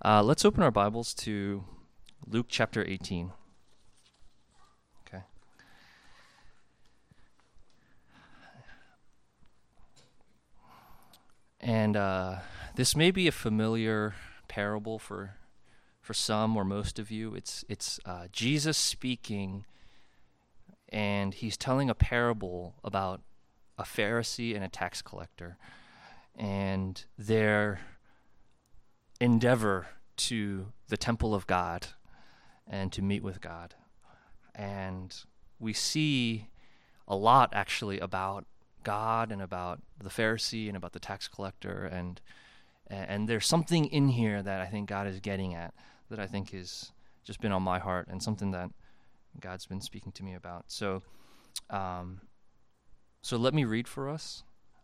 Let's open our Bibles to Luke chapter 18. Okay. And this may be a familiar parable for some or most of you. It's Jesus speaking, and he's telling a parable about a Pharisee and a tax collector, and their endeavor to the temple of God and to meet with God. And we see a lot actually about God and about the Pharisee and about the tax collector, and there's something in here that I think God is getting at, that I think has just been on my heart and something that God's been speaking to me about. So let me read for us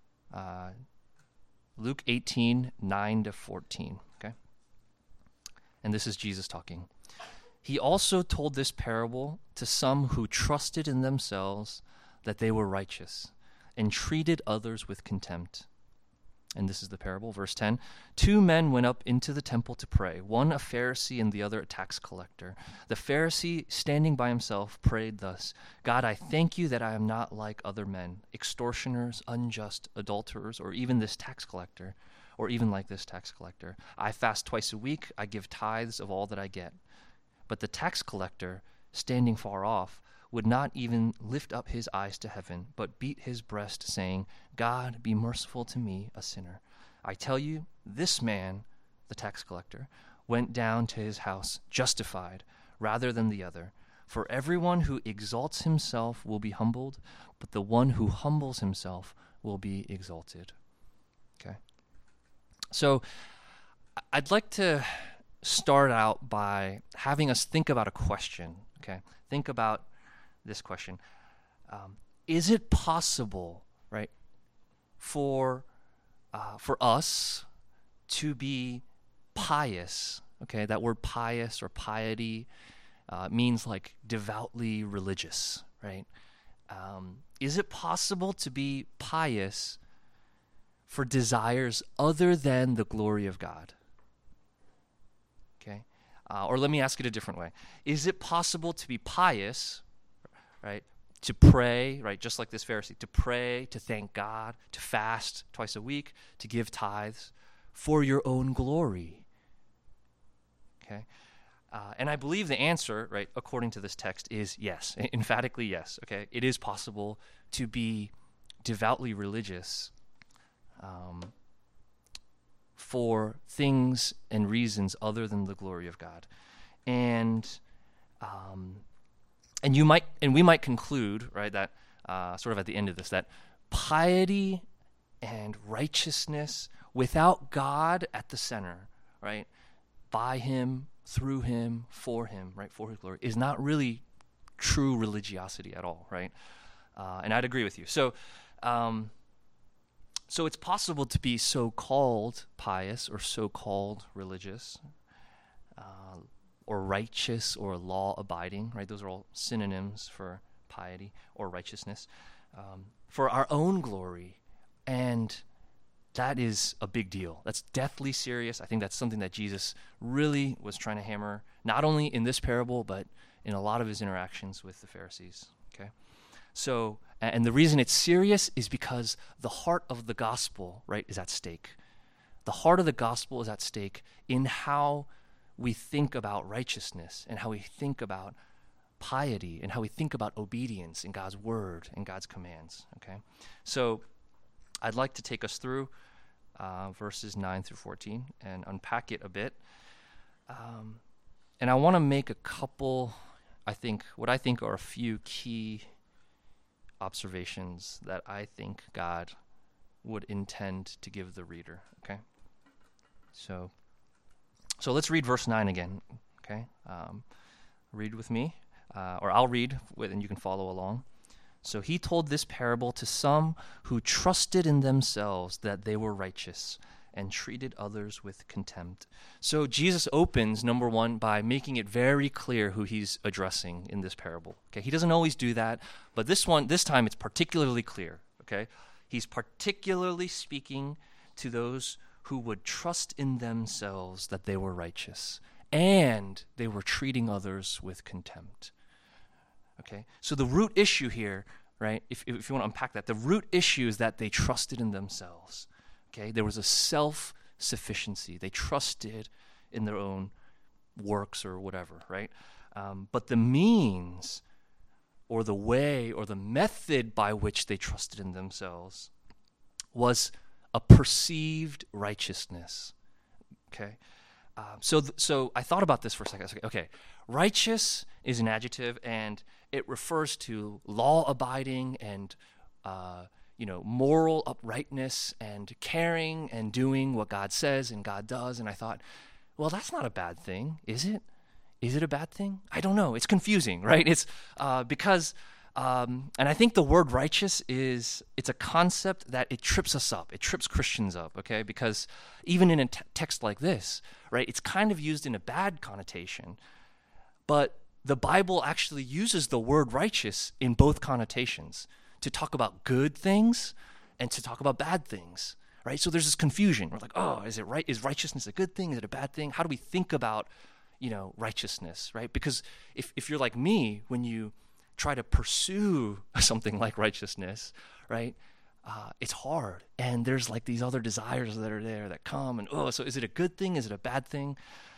Luke 18, 9 to 14, okay? And this is Jesus talking. He also told this parable to some who trusted in themselves that they were righteous and treated others with contempt. And this is the parable, verse 10. 2 men went up into the temple to pray, one a Pharisee and the other a tax collector. The Pharisee, standing by himself, prayed thus: God, I thank you that I am not like other men, extortioners, unjust, adulterers, or even this tax collector, or even like this tax collector. I fast twice a week, I give tithes of all that I get. But the tax collector, standing far off, would not even lift up his eyes to heaven, but beat his breast, saying, God, be merciful to me, a sinner. I tell you, this man, the tax collector, went down to his house justified rather than the other. For everyone who exalts himself will be humbled, but the one who humbles himself will be exalted. Okay. So I'd like to start out by having us think about a question. Okay. Think about this question. Is it possible, right, for us to be pious? Okay, that word pious or piety means like devoutly religious, right? Is it possible to be pious for desires other than the glory of God? Okay, or let me ask it a different way. Is it possible to be pious, right, to pray, right, just like this Pharisee, to pray, to thank God, to fast twice a week, to give tithes for your own glory? Okay, and I believe the answer, right, according to this text, is yes, emphatically yes. Okay, it is possible to be devoutly religious for things and reasons other than the glory of God, and we might conclude, right, that sort of at the end of this, that piety and righteousness without God at the center, right, by him, through him, for him, right, for his glory, is not really true religiosity at all, right? And I'd agree with you. So it's possible to be so-called pious or so-called religious, or righteous or law-abiding, right? Those are all synonyms for piety or righteousness, for our own glory. And that is a big deal. That's deathly serious. I think that's something that Jesus really was trying to hammer, not only in this parable, but in a lot of his interactions with the Pharisees, okay? So, and the reason it's serious is because the heart of the gospel, right, is at stake. The heart of the gospel is at stake in how we think about righteousness and how we think about piety and how we think about obedience in God's word and God's commands, okay? So I'd like to take us through verses 9 through 14 and unpack it a bit. And I want to make a couple, what I think are a few key observations that I think God would intend to give the reader, okay? So let's read verse 9 again, okay? Read with me, or I'll read and you can follow along. So he told this parable to some who trusted in themselves that they were righteous and treated others with contempt. So Jesus opens, number one, by making it very clear who he's addressing in this parable. Okay, he doesn't always do that, but this time it's particularly clear. Okay, he's particularly speaking to those who would trust in themselves that they were righteous, and they were treating others with contempt. Okay, so the root issue here, right, if you want to unpack that, the root issue is that they trusted in themselves. Okay, there was a self-sufficiency. They trusted in their own works or whatever, right? But the means or the way or the method by which they trusted in themselves was a perceived righteousness. Okay, so I thought about this for a second. Okay, righteous is an adjective, and it refers to law-abiding and moral uprightness and caring and doing what God says and God does. And I thought, well, that's not a bad thing, is it? Is it a bad thing? I don't know. It's confusing, right? It's because, and I think the word righteous it's a concept that it trips us up. It trips Christians up, okay? Because even in a text like this, right, it's kind of used in a bad connotation, but the Bible actually uses the word righteous in both connotations to talk about good things and to talk about bad things, right? So there's this confusion. We're like, oh, is it right? Is righteousness a good thing? Is it a bad thing? How do we think about, righteousness, right? Because if you're like me, when you try to pursue something like righteousness, right, it's hard. And there's like these other desires that are there that come and, so is it a good thing? Is it a bad thing?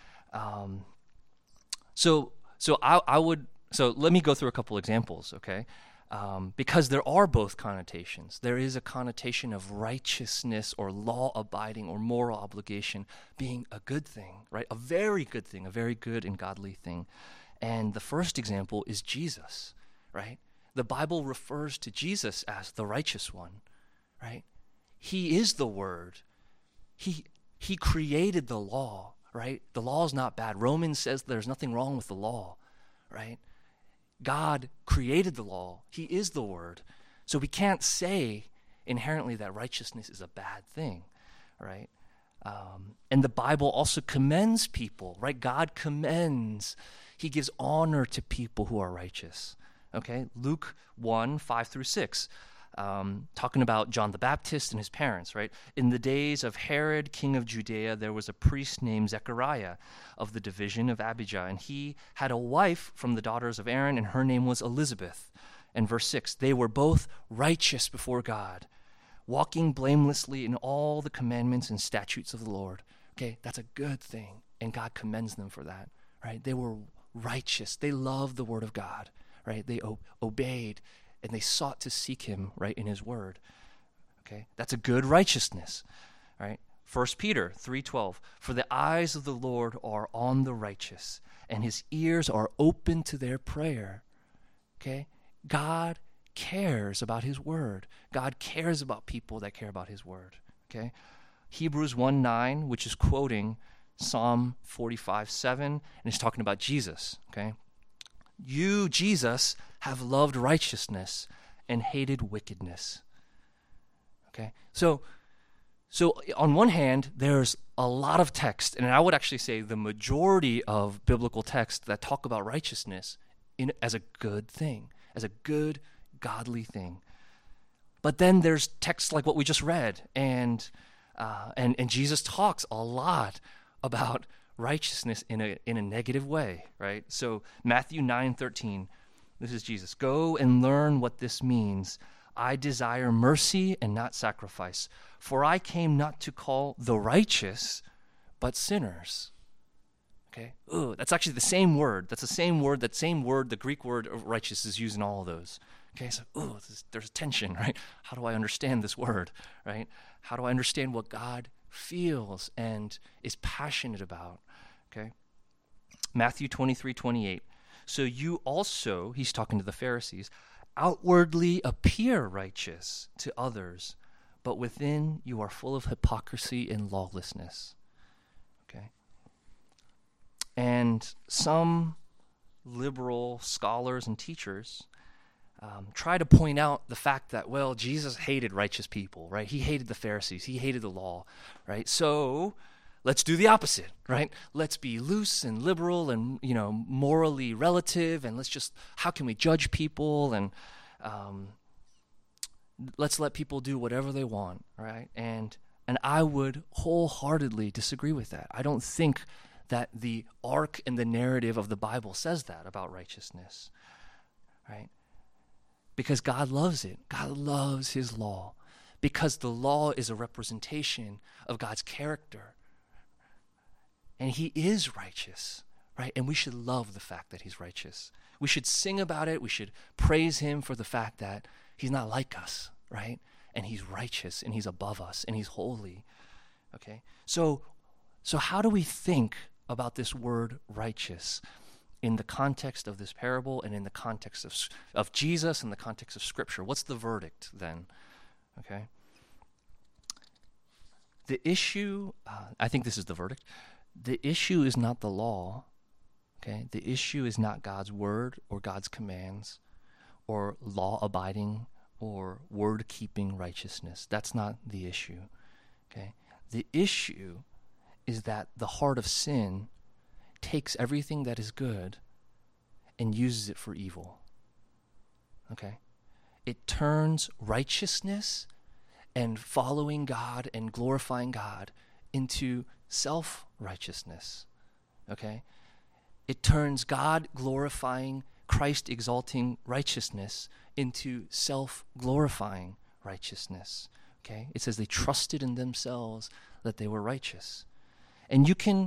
So let me go through a couple examples, okay? Because there are both connotations. There is a connotation of righteousness or law-abiding or moral obligation being a good thing, right? A very good thing, a very good and godly thing. And the first example is Jesus, right? The Bible refers to Jesus as the righteous one, right? He is the Word. He created the law, right? The law is not bad. Romans says there's nothing wrong with the law, right? God created the law. He is the Word. So we can't say inherently that righteousness is a bad thing, right? And the Bible also commends people, right? God commends. He gives honor to people who are righteous, okay? Luke 1, 5 through 6, talking about John the Baptist and his parents, right? In the days of Herod, king of Judea, there was a priest named Zechariah of the division of Abijah, and he had a wife from the daughters of Aaron, and her name was Elizabeth. And verse 6, they were both righteous before God, walking blamelessly in all the commandments and statutes of the Lord. Okay, that's a good thing, and God commends them for that, right? They were righteous. They loved the word of God, right? They obeyed, and they sought to seek him, right, in his word. Okay, that's a good righteousness, right? 1 Peter 3:12, for the eyes of the Lord are on the righteous, and his ears are open to their prayer. Okay, God cares about his word. God cares about people that care about his word. Okay, Hebrews 1:9, which is quoting Psalm 45:7, and it's talking about Jesus. Okay, you, Jesus, have loved righteousness and hated wickedness. Okay, so on one hand, there's a lot of text, and I would actually say the majority of biblical texts that talk about righteousness as a good thing, as a good, godly thing. But then there's texts like what we just read, and Jesus talks a lot about righteousness in a negative way, right? So Matthew 9:13, this is Jesus. Go and learn what this means. I desire mercy and not sacrifice, for I came not to call the righteous, but sinners. Okay? That's actually the same word. That's the same word, the Greek word of righteous is used in all of those. Okay, so there's tension, right? How do I understand this word, right? How do I understand what God feels and is passionate about? Okay? Matthew 23:28. So you also, he's talking to the Pharisees, outwardly appear righteous to others, but within you are full of hypocrisy and lawlessness. Okay? And some liberal scholars and teachers try to point out the fact that, well, Jesus hated righteous people, right? He hated the Pharisees. He hated the law, right? So let's do the opposite, right? Let's be loose and liberal and, morally relative, and how can we judge people, and let's let people do whatever they want, right? And And I would wholeheartedly disagree with that. I don't think that the arc and the narrative of the Bible says that about righteousness, right? Because God loves it. God loves his law. Because the law is a representation of God's character. And he is righteous, right? And we should love the fact that he's righteous. We should sing about it. We should praise him for the fact that he's not like us, right? And he's righteous, and he's above us, and he's holy, okay? So how do we think about this word righteous in the context of this parable and in the context of Jesus and the context of Scripture? What's the verdict then, okay? The issue, I think this is the verdict. The issue is not the law, okay? The issue is not God's word or God's commands or law-abiding or word-keeping righteousness. That's not the issue, okay? The issue is that the heart of sin takes everything that is good and uses it for evil, okay? It turns righteousness and following God and glorifying God into self-righteousness, okay? It turns God-glorifying, Christ-exalting righteousness into self-glorifying righteousness, okay? It says they trusted in themselves that they were righteous. And you can,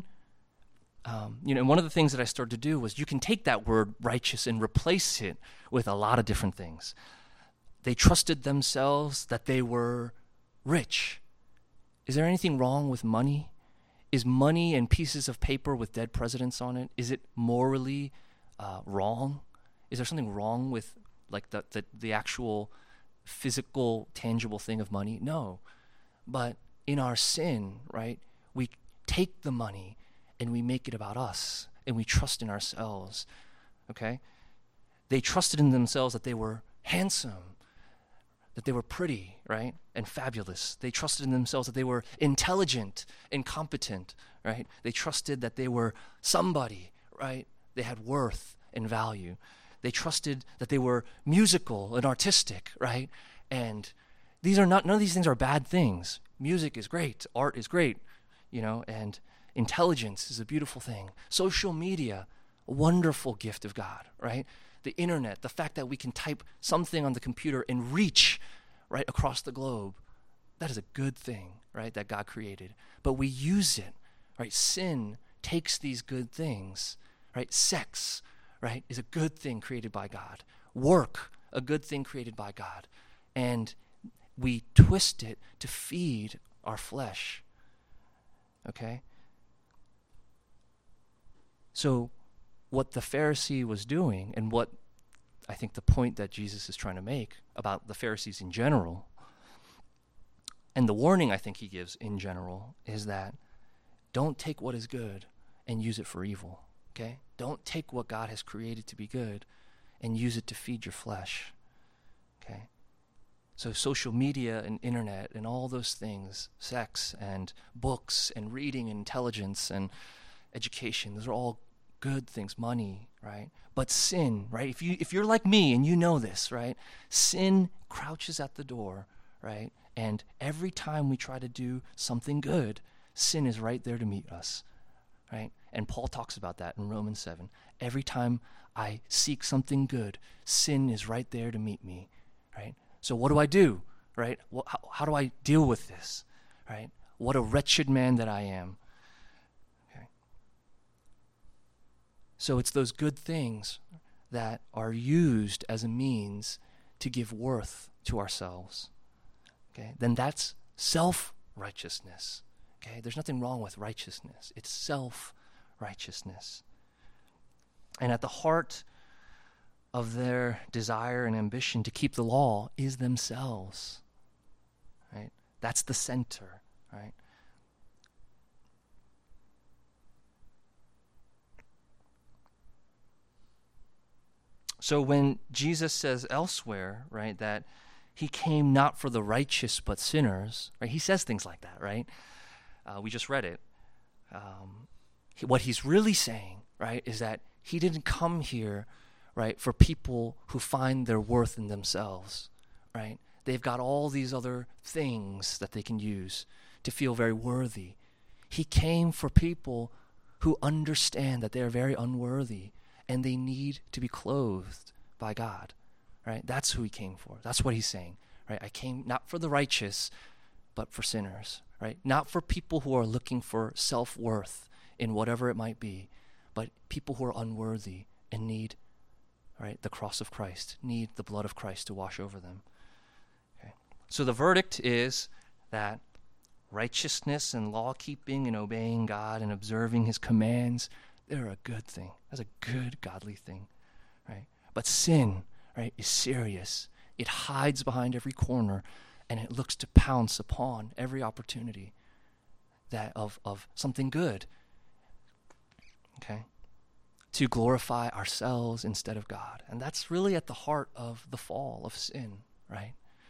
one of the things that I started to do was you can take that word righteous and replace it with a lot of different things. They trusted themselves that they were rich. Is there anything wrong with money? Is money and pieces of paper with dead presidents on it, is it morally wrong? Is there something wrong with like the actual physical, tangible thing of money? No. But in our sin, right, we take the money and we make it about us and we trust in ourselves, okay? They trusted in themselves that they were handsome, that they were pretty, right, and fabulous. They trusted in themselves that they were intelligent and competent, right? They trusted that they were somebody, right? They had worth and value. They trusted that they were musical and artistic, right? And none of these things are bad things. Music is great. Art is great, and intelligence is a beautiful thing. Social media, a wonderful gift of God, right? The internet, the fact that we can type something on the computer and reach right across the globe, that is a good thing, right, that God created. But we use it, right? Sin takes these good things, right? Sex, right, is a good thing created by God. Work, a good thing created by God. And we twist it to feed our flesh, okay? So what the Pharisee was doing, and what I think the point that Jesus is trying to make about the Pharisees in general, and the warning I think he gives in general, is that don't take what is good and use it for evil, okay? Don't take what God has created to be good and use it to feed your flesh, okay? So social media and internet and all those things, sex and books and reading and intelligence and education, those are all good things, money, right? But sin, right? If you're like me and you know this, right? Sin crouches at the door, right? And every time we try to do something good, sin is right there to meet us, right? And Paul talks about that in Romans 7. Every time I seek something good, sin is right there to meet me, right? So what do I do, right? How do I deal with this, right? What a wretched man that I am. Okay. So it's those good things that are used as a means to give worth to ourselves. Okay? Then that's self-righteousness. Okay? There's nothing wrong with righteousness. It's self-righteousness. And at the heart of their desire and ambition to keep the law is themselves. Right? That's the center, right? So when Jesus says elsewhere, right, that he came not for the righteous but sinners, right? He says things like that, right? We just read it. What he's really saying, right, is that he didn't come here, right, for people who find their worth in themselves, right? They've got all these other things that they can use to feel very worthy. He came for people who understand that they are very unworthy and they need to be clothed by God, right? That's who he came for. That's what he's saying, right? I came not for the righteous, but for sinners, right? Not for people who are looking for self-worth in whatever it might be, but people who are unworthy and need, right, the cross of Christ, need the blood of Christ to wash over them. Okay. So the verdict is that righteousness and law-keeping and obeying God and observing his commands, they're a good thing. That's a good, godly thing, right? But sin, right, is serious. It hides behind every corner, and it looks to pounce upon every opportunity that of something good, okay, to glorify ourselves instead of God. And that's really at the heart of the fall of sin, right?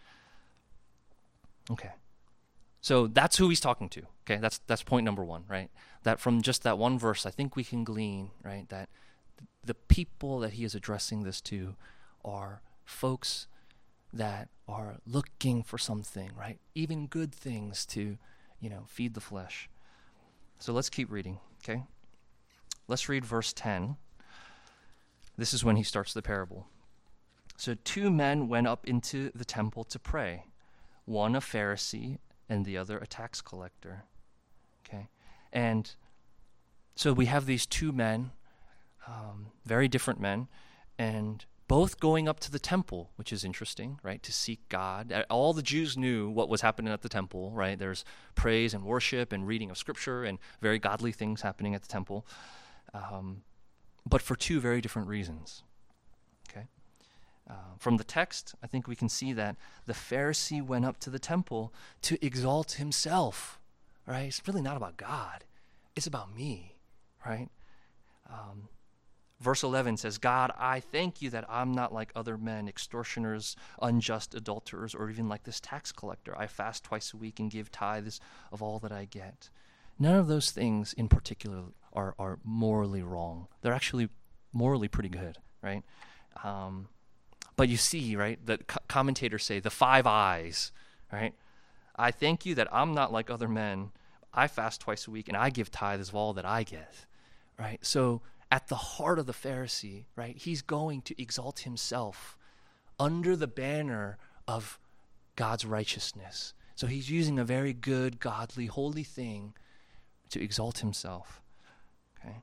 Okay. So that's who he's talking to, okay? That's point number one, right? That from just that one verse, I think we can glean, right, that the people that he is addressing this to are folks that are looking for something, right? Even good things to, feed the flesh. So let's keep reading, okay? Let's read verse 10. This is when he starts the parable. So 2 men went up into the temple to pray, one a Pharisee and the other a tax collector, okay? And so we have these 2 men, very different men, and both going up to the temple, which is interesting, right, to seek God. All the Jews knew what was happening at the temple, right? There's praise and worship and reading of Scripture and very godly things happening at the temple, but for 2 very different reasons, okay? From the text, I think we can see that the Pharisee went up to the temple to exalt himself, right? It's really not about God. It's about me, right? Verse 11 says, God, I thank you that I'm not like other men, extortioners, unjust adulterers, or even like this tax collector. I fast twice a week and give tithes of all that I get. None of those things in particular are morally wrong. They're actually morally pretty good, right? But you see, right, the commentators say the 5 eyes, right? I thank you that I'm not like other men. I fast twice a week and I give tithes of all that I get, right? So at the heart of the Pharisee, right, he's going to exalt himself under the banner of God's righteousness. So he's using a very good, godly, holy thing to exalt himself, okay?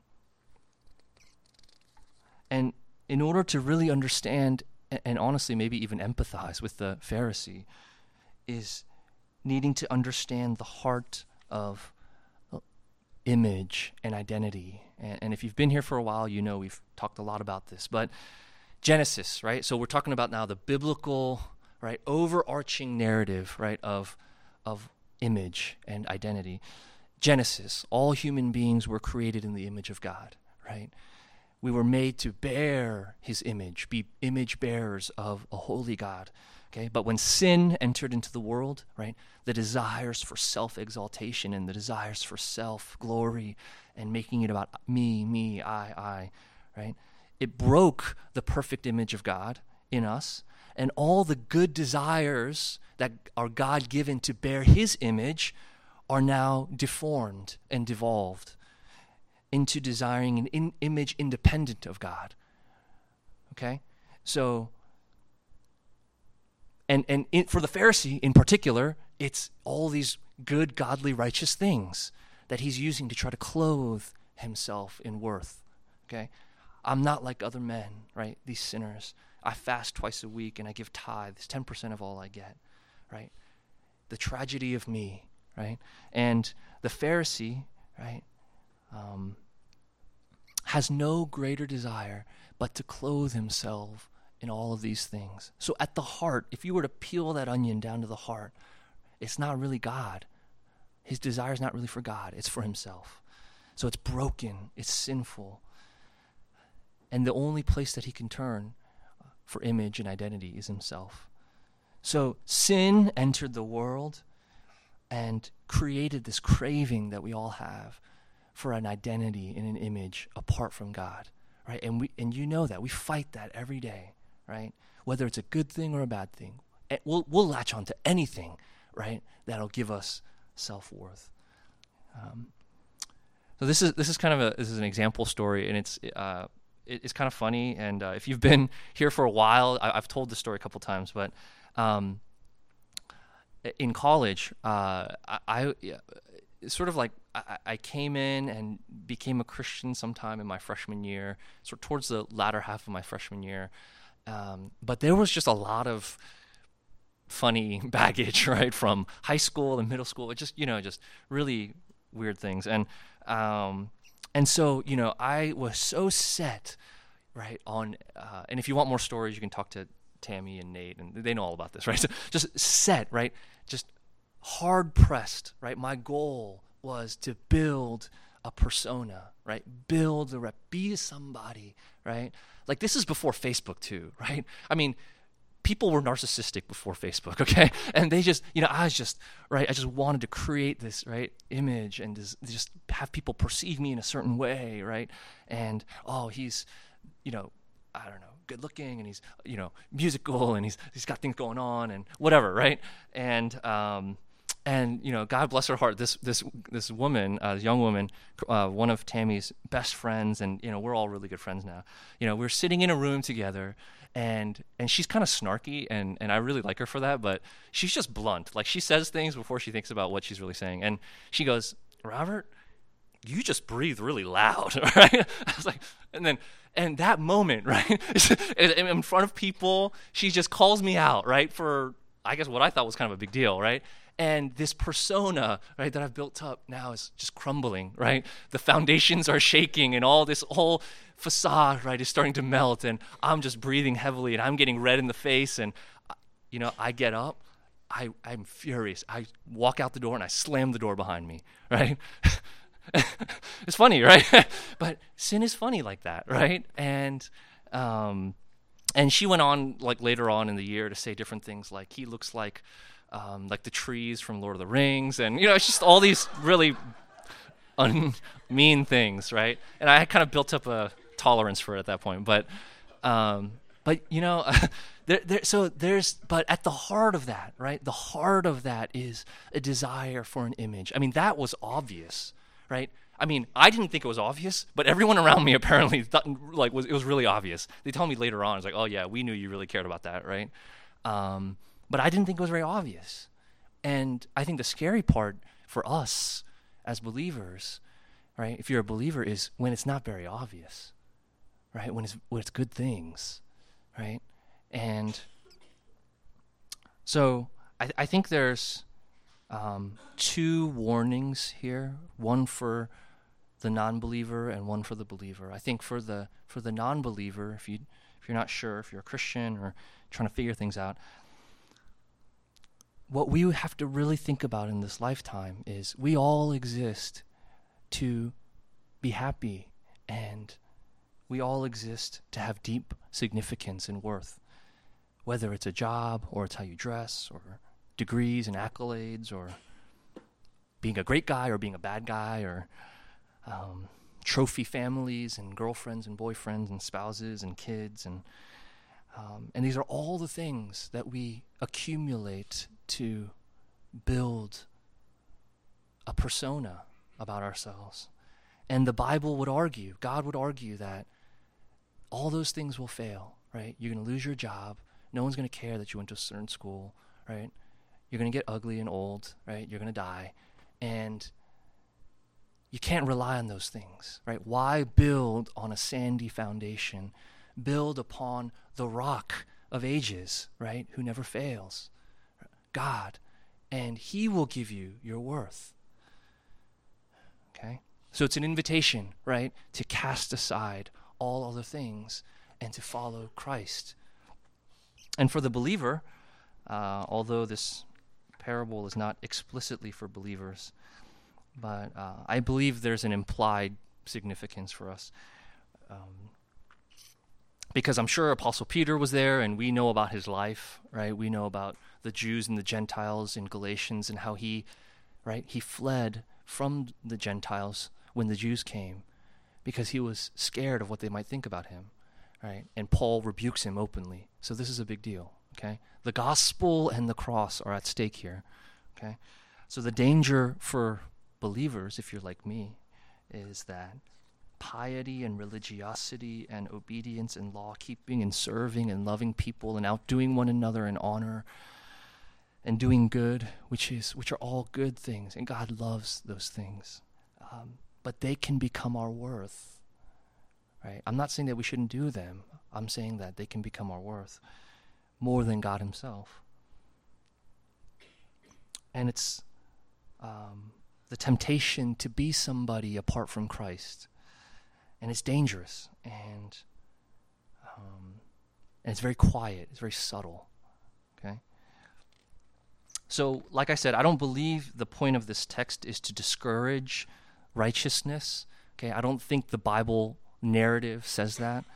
And in order to really understand and honestly maybe even empathize with the Pharisee is needing to understand the heart of image and identity. And if you've been here for a while, we've talked a lot about this. But Genesis, right? So we're talking about now the biblical, right, overarching narrative, right, of image and identity. Genesis, all human beings were created in the image of God, right? We were made to bear his image, be image bearers of a holy God, okay? But when sin entered into the world, right, the desires for self-exaltation and the desires for self-glory and making it about me, I, right? It broke the perfect image of God in us, and all the good desires that are God-given to bear his image are now deformed and devolved into desiring an image independent of God, okay? So, for the Pharisee in particular, it's all these good, godly, righteous things that he's using to try to clothe himself in worth, okay? I'm not like other men, right? These sinners. I fast twice a week and I give tithes, 10% of all I get, right? The tragedy of me, right? And the Pharisee, right, has no greater desire but to clothe himself in all of these things. So at the heart, if you were to peel that onion down to the heart, it's not really God. His desire is not really for God. It's for himself. So it's broken. It's sinful. And the only place that he can turn for image and identity is himself. So sin entered the world and created this craving that we all have for an identity and an image apart from God, right? And you know that. We fight that every day, right? Whether it's a good thing or a bad thing. We'll latch on to anything, right, that'll give us self-worth. So this is kind of this is an example story, and it's kind of funny. And if you've been here for a while, I've told this story a couple times, but in college, I sort of like I came in and became a Christian sometime in my freshman year, sort of towards the latter half of my freshman year. But there was just a lot of funny baggage, right, from high school and middle school. It just, just really weird things. And so, I was so set, right, on, and if you want more stories, you can talk to Tammy and Nate, and they know all about this, right? So just set, right, just hard pressed, right? My goal was to build a persona, right? Build the rep, be somebody, right? Like, this is before Facebook too, right? I mean, people were narcissistic before Facebook, okay? And they just, I was just, right, I just wanted to create this, right, image and just have people perceive me in a certain way, right? And, oh, he's, I don't know, good looking, and he's, musical, and he's got things going on and whatever, right? And God bless her heart, this woman, young woman, one of Tammy's best friends, and we're all really good friends now. We're sitting in a room together, and she's kind of snarky, and I really like her for that, but she's just blunt. Like, she says things before she thinks about what she's really saying, and she goes, "Robert, you just breathe really loud," right? I was like, and that moment, right, in front of people, she just calls me out, right, for, I guess, what I thought was kind of a big deal, right? And this persona, right, that I've built up now is just crumbling, right? The foundations are shaking, and all this whole facade, right, is starting to melt, and I'm just breathing heavily, and I'm getting red in the face, and, I get up, I'm furious. I walk out the door, and I slam the door behind me, right? It's funny, right? But sin is funny like that, right? And she went on, like, later on in the year to say different things, like, he looks like the trees from Lord of the Rings, and it's just all these really mean things, right? And I kind of built up a tolerance for it at that point, but but at the heart of that, right? The heart of that is a desire for an image. I mean, that was obvious, right? I mean, I didn't think it was obvious, but everyone around me apparently thought, like, it was really obvious. They told me later on, it's like, "Oh yeah, we knew you really cared about that," right? But I didn't think it was very obvious. And I think the scary part for us as believers, right, if you're a believer, is when it's not very obvious, right, when it's good things, right? And so I think there's two warnings here, one for the non-believer and one for the believer. I think for the non-believer, if you're not sure, if you're a Christian or trying to figure things out, what we have to really think about in this lifetime is we all exist to be happy, and we all exist to have deep significance and worth, whether it's a job or it's how you dress or degrees and accolades or being a great guy or being a bad guy or trophy families and girlfriends and boyfriends and spouses and kids, and these are all the things that we accumulate to build a persona about ourselves. And the Bible would argue, God would argue, that all those things will fail, right? You're going to lose your job. No one's going to care that you went to a certain school, right? You're going to get ugly and old, right? You're going to die. And you can't rely on those things, right? Why build on a sandy foundation? Build upon the rock of ages, right? Who never fails, God. And he will give you your worth. Okay? So it's an invitation, right, to cast aside all other things and to follow Christ. And for the believer, although this parable is not explicitly for believers, but I believe there's an implied significance for us. Because I'm sure Apostle Peter was there, and we know about his life, right? We know about the Jews and the Gentiles in Galatians and how he fled from the Gentiles when the Jews came because he was scared of what they might think about him, right? And Paul rebukes him openly. So this is a big deal, okay? The gospel and the cross are at stake here, okay? So the danger for believers, if you're like me, is that piety and religiosity and obedience and law keeping and serving and loving people and outdoing one another in honor and doing good, which are all good things, and God loves those things. But they can become our worth, right? I'm not saying that we shouldn't do them. I'm saying that they can become our worth more than God himself. And it's the temptation to be somebody apart from Christ. And it's dangerous, and it's very quiet, it's very subtle, okay? So, like I said, I don't believe the point of this text is to discourage righteousness, okay? I don't think the Bible narrative says that.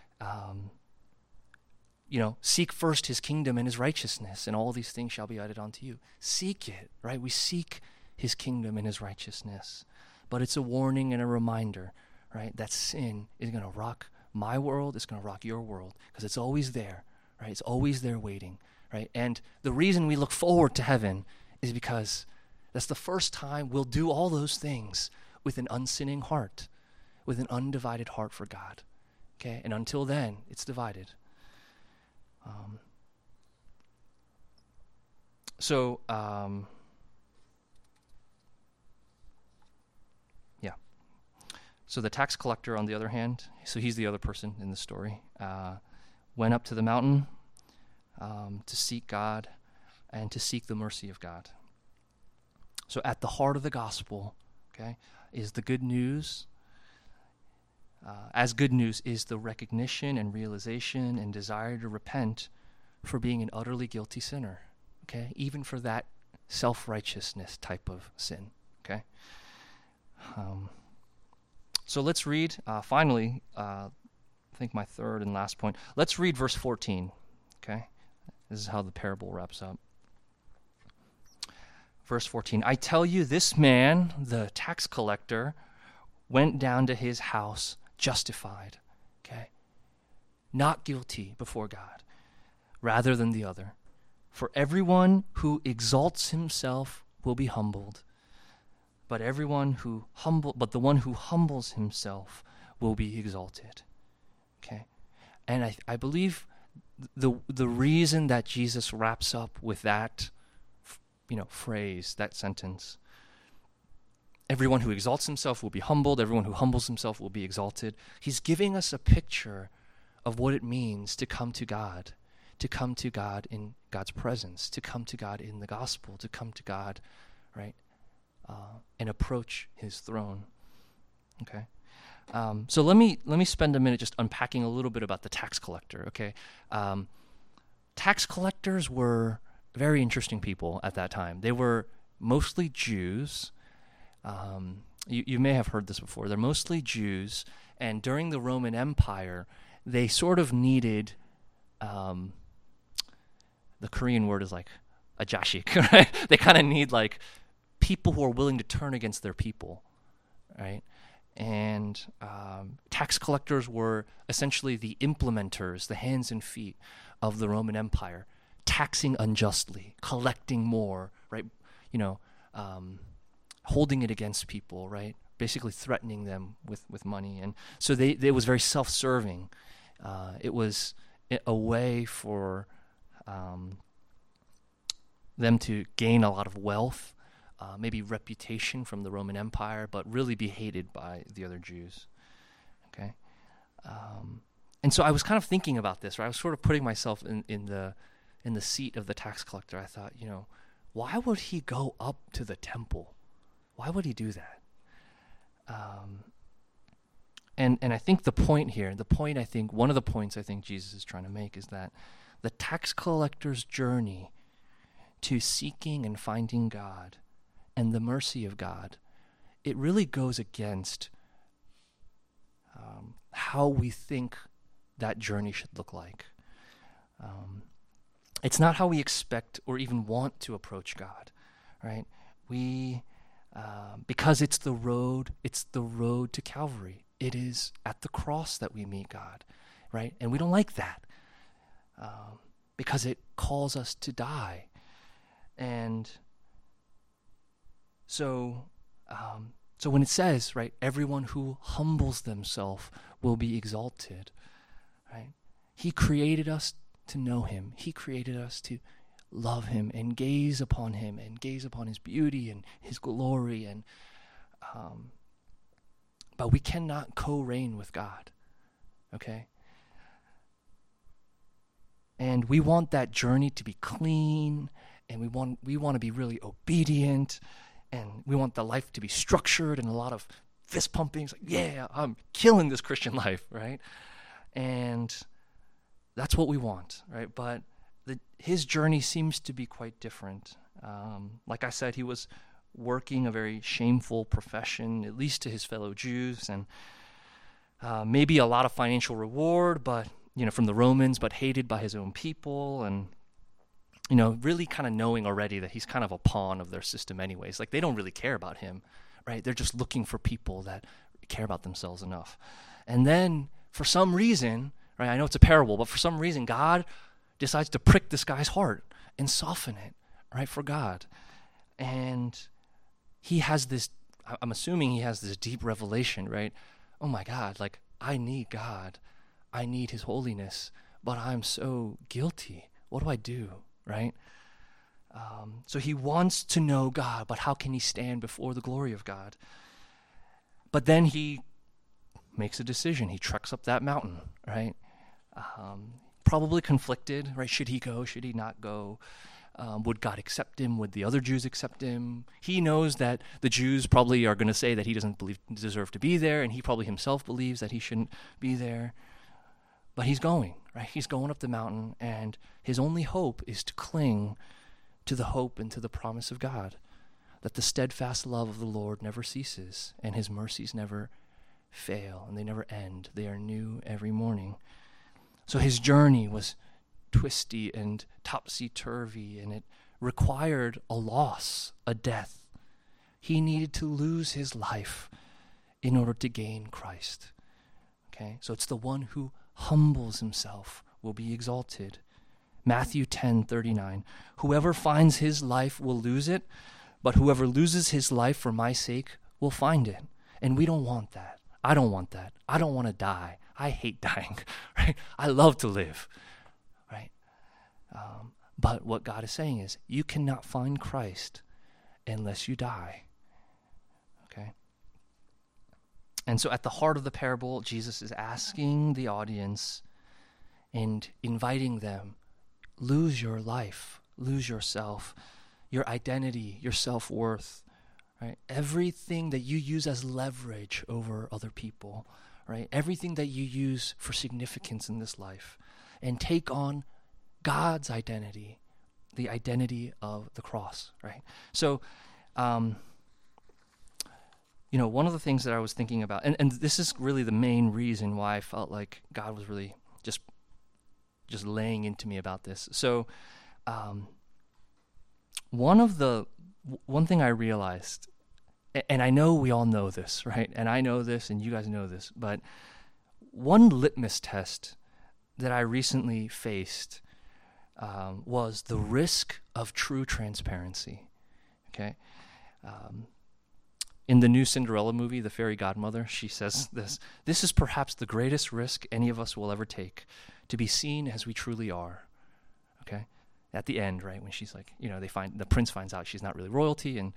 Seek first his kingdom and his righteousness, and all these things shall be added unto you. Seek it, right? We seek his kingdom and his righteousness. But it's a warning and a reminder, right, that sin is going to rock my world, it's going to rock your world, because it's always there, right? It's always there waiting, right? And the reason we look forward to heaven is because that's the first time we'll do all those things with an unsinning heart, with an undivided heart for God, okay? And until then, it's divided. So the tax collector, on the other hand, so he's the other person in the story, went up to the mountain to seek God and to seek the mercy of God. So at the heart of the gospel, okay, is the good news. As good news is the recognition and realization and desire to repent for being an utterly guilty sinner, okay, even for that self-righteousness type of sin, okay? So let's read, finally, I think my third and last point. Let's read verse 14, okay? This is how the parable wraps up. Verse 14, I tell you, this man, the tax collector, went down to his house justified, okay? Not guilty before God, rather than the other. For everyone who exalts himself will be humbled, but the one who humbles himself will be exalted. Okay? And I believe the reason that Jesus wraps up with that phrase, that sentence, everyone who exalts himself will be humbled, everyone who humbles himself will be exalted. He's giving us a picture of what it means to come to God in God's presence, to come to God in the gospel, to come to God, right? And approach his throne. Okay, so let me spend a minute just unpacking a little bit about the tax collector. Okay, tax collectors were very interesting people at that time. They were mostly Jews. You may have heard this before. They're mostly Jews, and during the Roman Empire, they sort of needed. The Korean word is like a jashik, right? They kind of need like people who are willing to turn against their people, right? And tax collectors were essentially the implementers, the hands and feet of the Roman Empire, taxing unjustly, collecting more, right? Holding it against people, right? Basically threatening them with money. And so it was very self-serving. It was a way for them to gain a lot of wealth, maybe reputation from the Roman Empire, but really be hated by the other Jews. Okay, and so I was kind of thinking about this, right? I was sort of putting myself in the seat of the tax collector. I thought, why would he go up to the temple? Why would he do that? And I think one of the points I think Jesus is trying to make is that the tax collector's journey to seeking and finding God and the mercy of God, it really goes against how we think that journey should look like. It's not how we expect or even want to approach God, right? Because it's the road to Calvary. It is at the cross that we meet God, right? And we don't like that because it calls us to die. And So, so when it says, right, everyone who humbles themselves will be exalted, right? He created us to know him. He created us to love him and gaze upon him and gaze upon his beauty and his glory. And but we cannot co-reign with God, okay? And we want that journey to be clean, and we want to be really obedient, and we want the life to be structured and a lot of fist pumping. It's like, yeah, I'm killing this Christian life, right? And that's what we want, right? But his journey seems to be quite different. Like I said, he was working a very shameful profession, at least to his fellow Jews, and maybe a lot of financial reward, but from the Romans, but hated by his own people, and really kind of knowing already that he's kind of a pawn of their system anyways. Like, they don't really care about him, right? They're just looking for people that care about themselves enough. And then, for some reason, right, I know it's a parable, but for some reason, God decides to prick this guy's heart and soften it, right, for God. And he has this, I'm assuming he has this deep revelation, right? Oh my God, like, I need God. I need his holiness, but I'm so guilty. What do I do, right? So he wants to know God, but how can he stand before the glory of God? But then he makes a decision. He treks up that mountain, right? Probably conflicted, right? Should he go? Should he not go? Would God accept him? Would the other Jews accept him? He knows that the Jews probably are going to say that he doesn't deserve to be there, and he probably himself believes that he shouldn't be there. But he's going, right? He's going up the mountain, and his only hope is to cling to the hope and to the promise of God, that the steadfast love of the Lord never ceases, and his mercies never fail, and they never end. They are new every morning. So his journey was twisty and topsy-turvy, and it required a loss, a death. He needed to lose his life in order to gain Christ. Okay, so it's the one who humbles himself will be exalted. Matthew 10:39. Whoever finds his life will lose it, but whoever loses his life for my sake will find it. And we don't want that. I don't want that. I don't want to die. I hate dying, right? I love to live, right? But what God is saying is, you cannot find Christ unless you die, okay? And so at the heart of the parable, Jesus is asking the audience and inviting them, lose your life, lose yourself, your identity, your self-worth, right? Everything that you use as leverage over other people, right? Everything that you use for significance in this life, and take on God's identity, the identity of the cross, right? So, one of the things that I was thinking about, and this is really the main reason why I felt like God was really just laying into me about this. So, one thing I realized, and I know we all know this, right? And I know this, and you guys know this, but one litmus test that I recently faced was the risk of true transparency, okay? In the new Cinderella movie, The Fairy Godmother, she says this is perhaps the greatest risk any of us will ever take, to be seen as we truly are, okay? At the end, right, when she's like, the prince finds out she's not really royalty, and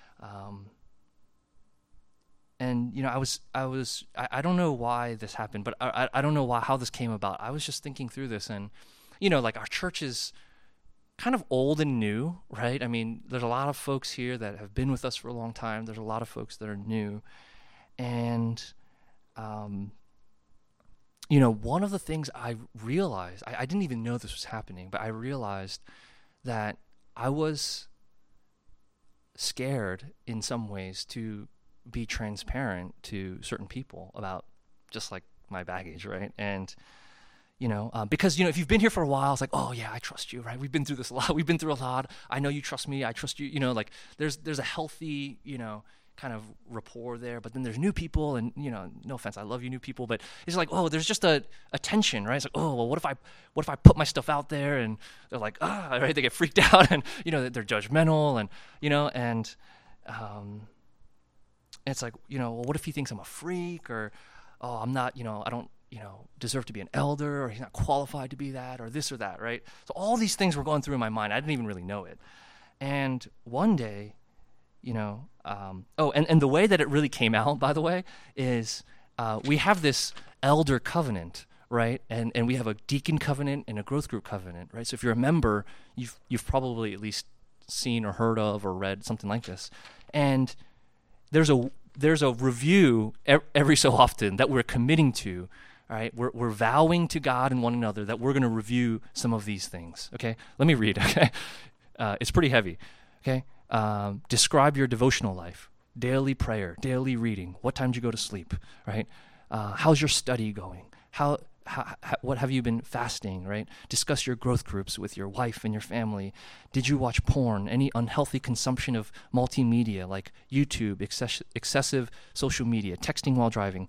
I don't know why this happened, but I don't know how this came about. I was just thinking through this, and, like, our church is kind of old and new, right? I mean, there's a lot of folks here that have been with us for a long time. There's a lot of folks that are new. And, one of the things I realized, I didn't even know this was happening, but I realized that I was scared in some ways to be transparent to certain people about just like my baggage, right? And, because, if you've been here for a while, it's like, oh yeah, I trust you, right? We've been through this a lot. We've been through a lot. I know you trust me. I trust you. Like there's a healthy, kind of rapport there. But then there's new people, and, no offense, I love you new people, but it's like, oh, there's just a tension, right? It's like, oh, well, what if I put my stuff out there, and they're like, right? They get freaked out, and, they're judgmental, and, it's like, well, what if he thinks I'm a freak, or, oh, I'm not, I don't, deserve to be an elder, or he's not qualified to be that, or this or that, right? So all these things were going through in my mind. I didn't even really know it. And one day, and the way that it really came out, by the way, is we have this elder covenant, right? And we have a deacon covenant and a growth group covenant, right? So if you're a member, you've probably at least seen or heard of or read something like this. And there's a review every so often that we're committing to. All right, we're vowing to God and one another that we're going to review some of these things. Okay, let me read. Okay, it's pretty heavy. Okay, describe your devotional life, daily prayer, daily reading. What time do you go to sleep? Right? How's your study going? What have you been fasting? Right? Discuss your growth groups with your wife and your family. Did you watch porn? Any unhealthy consumption of multimedia like YouTube, excessive social media, texting while driving?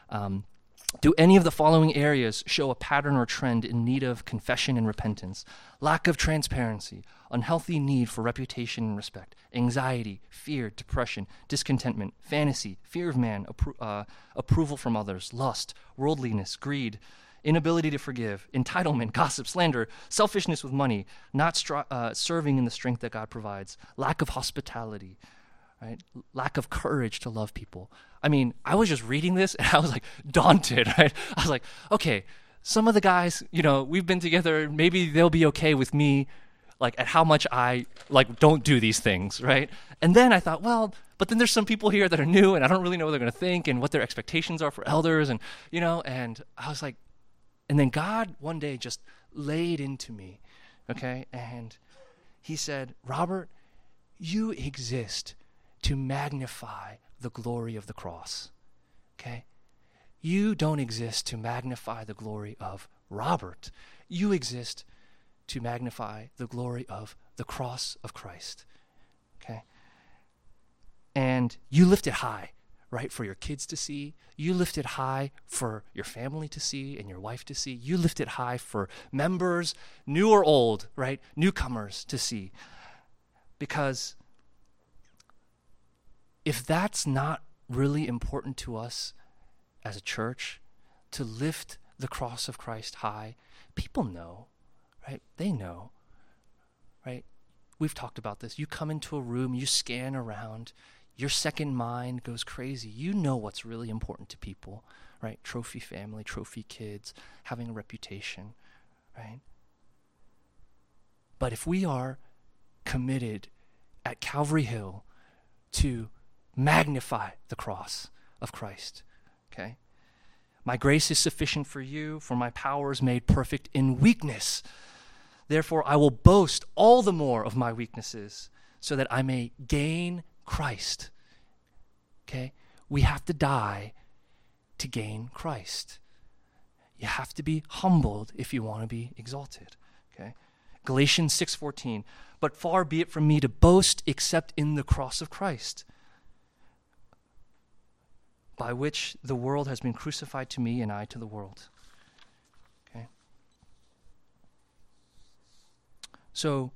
Do any of the following areas show a pattern or trend in need of confession and repentance? Lack of transparency, unhealthy need for reputation and respect, anxiety, fear, depression, discontentment, fantasy, fear of man, approval from others, lust, worldliness, greed, inability to forgive, entitlement, gossip, slander, selfishness with money, not serving in the strength that God provides, lack of hospitality, right? Lack of courage to love people. I mean, I was just reading this and I was like daunted, right? I was like, okay, some of the guys, we've been together, maybe they'll be okay with me, like at how much I don't do these things, right? And then I thought, well, but then there's some people here that are new and I don't really know what they're going to think and what their expectations are for elders, and and I was like, and then God one day just laid into me, okay? And he said, Robert, you exist to magnify the glory of the cross, okay? You don't exist to magnify the glory of Robert. You exist to magnify the glory of the cross of Christ, okay? And you lift it high, right, for your kids to see. You lift it high for your family to see and your wife to see. You lift it high for members, new or old, right, newcomers to see. Because if that's not really important to us as a church, to lift the cross of Christ high, people know, right? They know, right? We've talked about this. You come into a room, you scan around, your second mind goes crazy. You know what's really important to people, right? Trophy family, trophy kids, having a reputation, right? But if we are committed at Calvary Hill to magnify the cross of Christ, okay? My grace is sufficient for you, for my power is made perfect in weakness. Therefore, I will boast all the more of my weaknesses, so that I may gain Christ, okay? We have to die to gain Christ. You have to be humbled if you want to be exalted, okay? Galatians 6:14, but far be it from me to boast except in the cross of Christ, by which the world has been crucified to me and I to the world. Okay? So,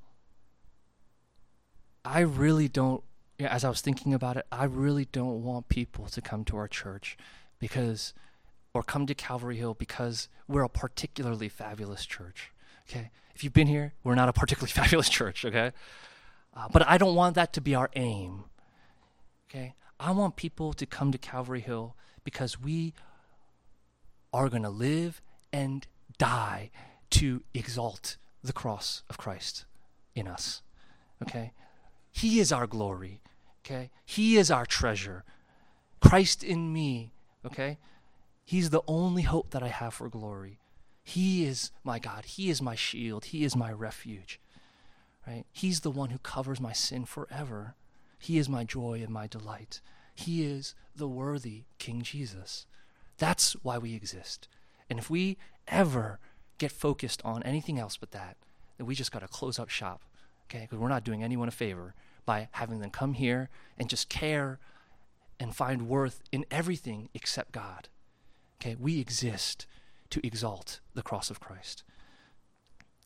I really don't, as I was thinking about it, I really don't want people to come to our church or come to Calvary Hill because we're a particularly fabulous church. Okay? If you've been here, we're not a particularly fabulous church, okay? But I don't want that to be our aim. Okay? I want people to come to Calvary Hill because we are going to live and die to exalt the cross of Christ in us, okay? He is our glory, okay? He is our treasure. Christ in me, okay? He's the only hope that I have for glory. He is my God. He is my shield. He is my refuge, right? He's the one who covers my sin forever. He is my joy and my delight. He is the worthy King Jesus. That's why we exist. And if we ever get focused on anything else but that, then we just got to close up shop, okay? Because we're not doing anyone a favor by having them come here and just care and find worth in everything except God, okay? We exist to exalt the cross of Christ.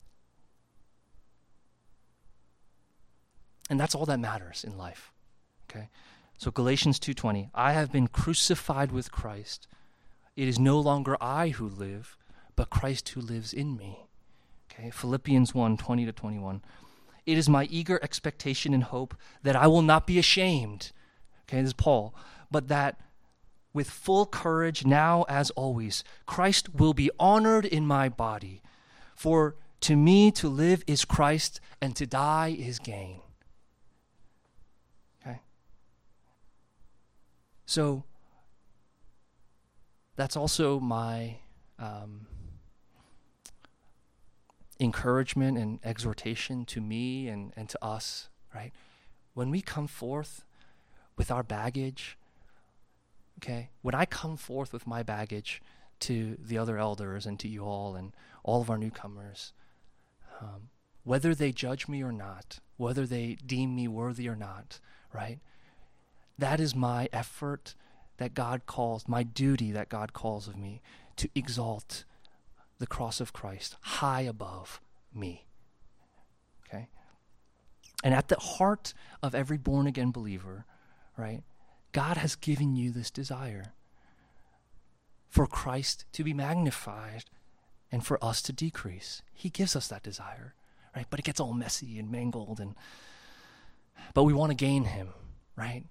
And that's all that matters in life. Okay? So Galatians 2:20, I have been crucified with Christ. It is no longer I who live, but Christ who lives in me. Okay? Philippians 1:20-21. It is my eager expectation and hope that I will not be ashamed. Okay, this is Paul. But that with full courage, now as always, Christ will be honored in my body. For to me to live is Christ, and to die is gain. Okay? So, that's also my encouragement and exhortation to me and to us, right? When we come forth with our baggage, okay, when I come forth with my baggage to the other elders and to you all and all of our newcomers, whether they judge me or not, whether they deem me worthy or not, right? That is my effort that God calls, my duty that God calls of me, to exalt the cross of Christ high above me. Okay? And at the heart of every born-again believer, right, God has given you this desire for Christ to be magnified and for us to decrease. He gives us that desire, right? But it gets all messy and mangled, but we want to gain him, right?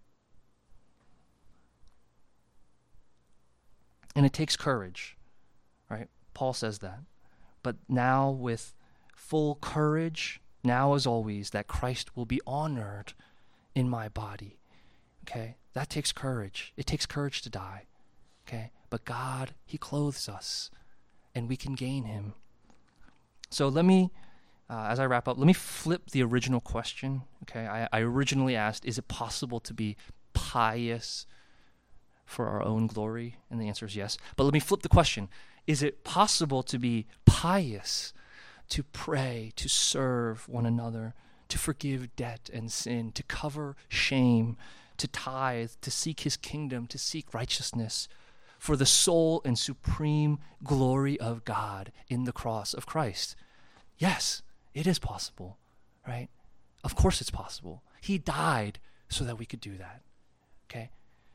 And it takes courage, right? Paul says that. But now with full courage, now as always, that Christ will be honored in my body. Okay? That takes courage. It takes courage to die. Okay? But God, he clothes us, and we can gain him. So let me, as I wrap up, let me flip the original question. Okay? I originally asked, is it possible to be pious for our own glory? And the answer is yes. But let me flip the question. Is it possible to be pious, to pray, to serve one another, to forgive debt and sin, to cover shame, to tithe, to seek his kingdom, to seek righteousness for the sole and supreme glory of God in the cross of Christ? Yes, it is possible, right? Of course it's possible. He died so that we could do that, okay?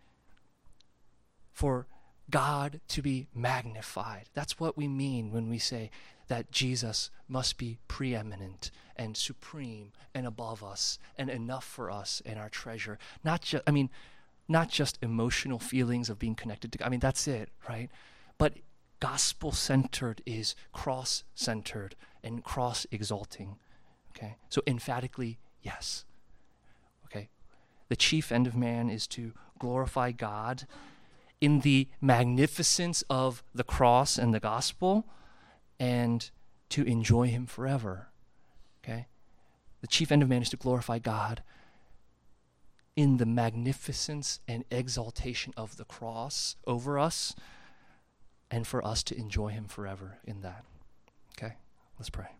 For God to be magnified. That's what we mean when we say that Jesus must be preeminent and supreme and above us and enough for us and our treasure. Not just emotional feelings of being connected to God. That's it, right? But gospel-centered is cross-centered and cross-exalting, okay? So emphatically, yes, okay? The chief end of man is to glorify God in the magnificence of the cross and the gospel, and to enjoy him forever, okay? The chief end of man is to glorify God in the magnificence and exaltation of the cross over us, and for us to enjoy him forever in that, okay? Let's pray.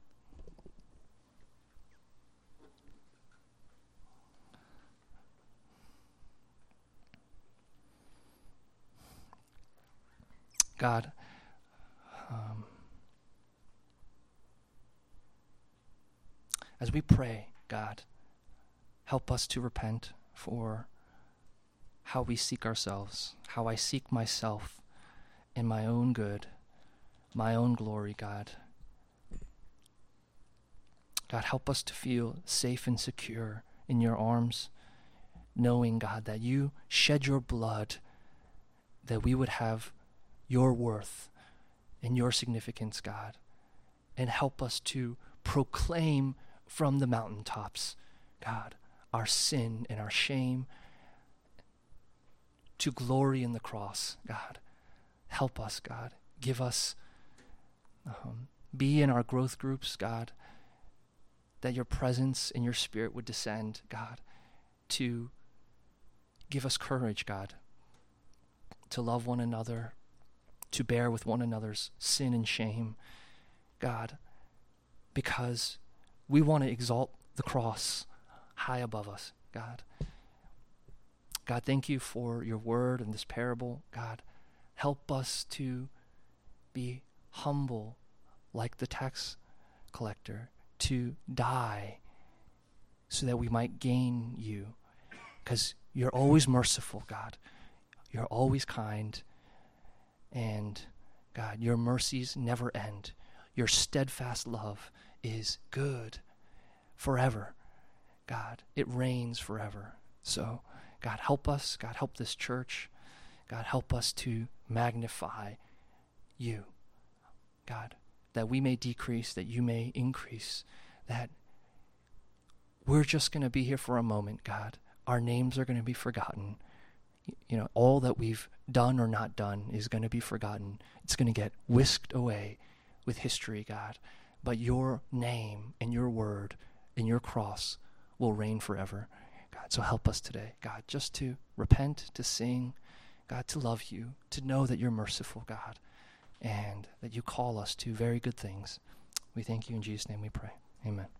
God, as we pray, God, help us to repent for how we seek ourselves, how I seek myself in my own good, my own glory, God. God, help us to feel safe and secure in your arms, knowing, God, that you shed your blood that we would have your worth and your significance, God, and help us to proclaim from the mountaintops, God, our sin and our shame, to glory in the cross, God. Help us, God. Give us, be in our growth groups, God, that your presence and your spirit would descend, God, to give us courage, God, to love one another, to bear with one another's sin and shame, God, because we want to exalt the cross high above us, God. God, thank you for your word and this parable, God. Help us to be humble like the tax collector, to die so that we might gain you. because you're always merciful, God. You're always kind. And God, your mercies never end. Your steadfast love is good forever. God, it reigns forever. So, God, help us. God, help this church. God, help us to magnify you. God, that we may decrease, that you may increase, that we're just going to be here for a moment, God. Our names are going to be forgotten. You know, all that we've done or not done is going to be forgotten. It's going to get whisked away with history, God. But your name and your word and your cross will reign forever. God, so help us today, God, just to repent, to sing, God, to love you, to know that you're merciful, God, and that you call us to very good things. We thank you in Jesus' name we pray. Amen.